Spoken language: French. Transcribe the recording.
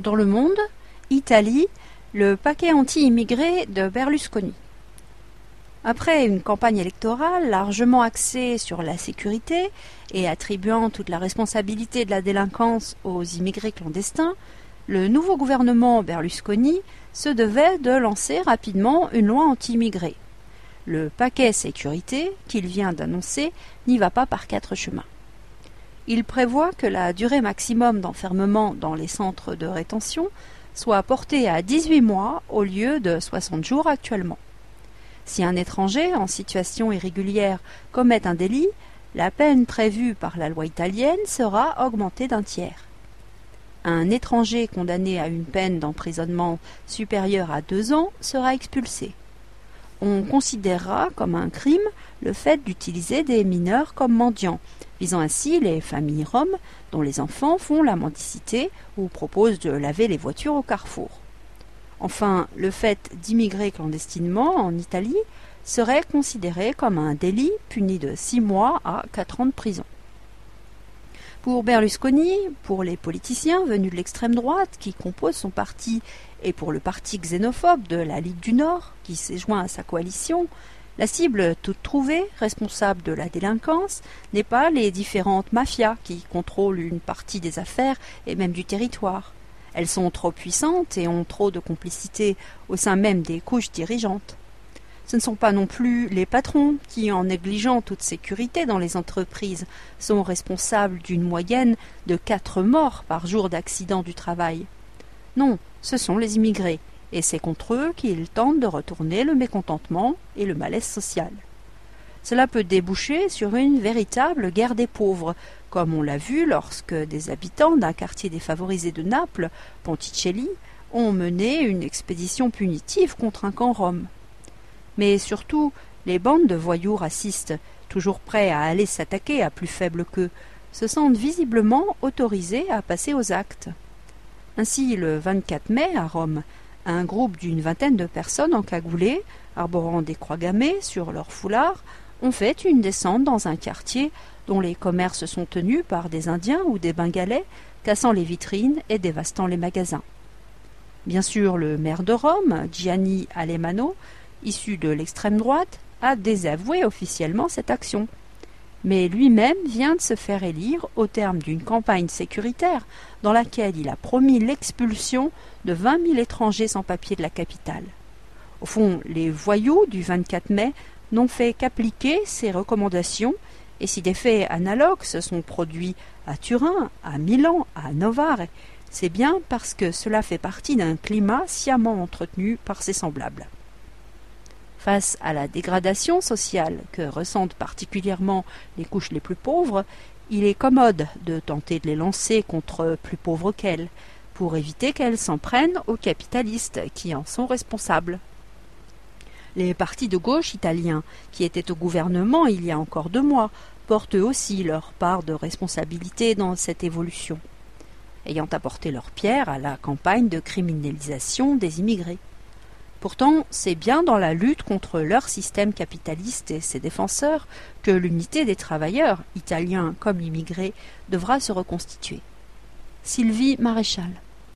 Dans le monde, Italie, le paquet anti-immigré de Berlusconi. Après une campagne électorale largement axée sur la sécurité et attribuant toute la responsabilité de la délinquance aux immigrés clandestins, le nouveau gouvernement Berlusconi se devait de lancer rapidement une loi anti-immigrés. Le paquet sécurité qu'il vient d'annoncer n'y va pas par quatre chemins. Il prévoit que la durée maximum d'enfermement dans les centres de rétention soit portée à 18 mois au lieu de 60 jours actuellement. Si un étranger en situation irrégulière commet un délit, la peine prévue par la loi italienne sera augmentée d'un tiers. Un étranger condamné à une peine d'emprisonnement supérieure à 2 ans sera expulsé. On considérera comme un crime le fait d'utiliser des mineurs comme mendiants, visant ainsi les familles roms dont les enfants font la mendicité ou proposent de laver les voitures au carrefour. Enfin, le fait d'immigrer clandestinement en Italie serait considéré comme un délit puni de 6 mois à 4 ans de prison. Pour Berlusconi, pour les politiciens venus de l'extrême droite qui composent son parti et pour le parti xénophobe de la Ligue du Nord qui s'est joint à sa coalition, la cible toute trouvée, responsable de la délinquance, n'est pas les différentes mafias qui contrôlent une partie des affaires et même du territoire. Elles sont trop puissantes et ont trop de complicité au sein même des couches dirigeantes. Ce ne sont pas non plus les patrons qui, en négligeant toute sécurité dans les entreprises, sont responsables d'une moyenne de 4 morts par jour d'accidents du travail. Non, ce sont les immigrés, et c'est contre eux qu'ils tentent de retourner le mécontentement et le malaise social. Cela peut déboucher sur une véritable guerre des pauvres, comme on l'a vu lorsque des habitants d'un quartier défavorisé de Naples, Ponticelli, ont mené une expédition punitive contre un camp rom. Mais surtout, les bandes de voyous racistes, toujours prêts à aller s'attaquer à plus faible qu'eux, se sentent visiblement autorisés à passer aux actes. Ainsi, le 24 mai, à Rome, un groupe d'une vingtaine de personnes encagoulées, arborant des croix gammées sur leurs foulards, ont fait une descente dans un quartier dont les commerces sont tenus par des Indiens ou des Bengalais, cassant les vitrines et dévastant les magasins. Bien sûr, le maire de Rome, Gianni Alemanno, issu de l'extrême droite, a désavoué officiellement cette action. Mais lui-même vient de se faire élire au terme d'une campagne sécuritaire dans laquelle il a promis l'expulsion de 20 000 étrangers sans papier de la capitale. Au fond, les voyous du 24 mai n'ont fait qu'appliquer ces recommandations, et si des faits analogues se sont produits à Turin, à Milan, à Novare, c'est bien parce que cela fait partie d'un climat sciemment entretenu par ses semblables. Face à la dégradation sociale que ressentent particulièrement les couches les plus pauvres, il est commode de tenter de les lancer contre plus pauvres qu'elles, pour éviter qu'elles s'en prennent aux capitalistes qui en sont responsables. Les partis de gauche italiens, qui étaient au gouvernement il y a encore 2 mois, portent eux aussi leur part de responsabilité dans cette évolution, ayant apporté leur pierre à la campagne de criminalisation des immigrés. Pourtant, c'est bien dans la lutte contre leur système capitaliste et ses défenseurs que l'unité des travailleurs, italiens comme immigrés, devra se reconstituer. Sylvie Maréchal.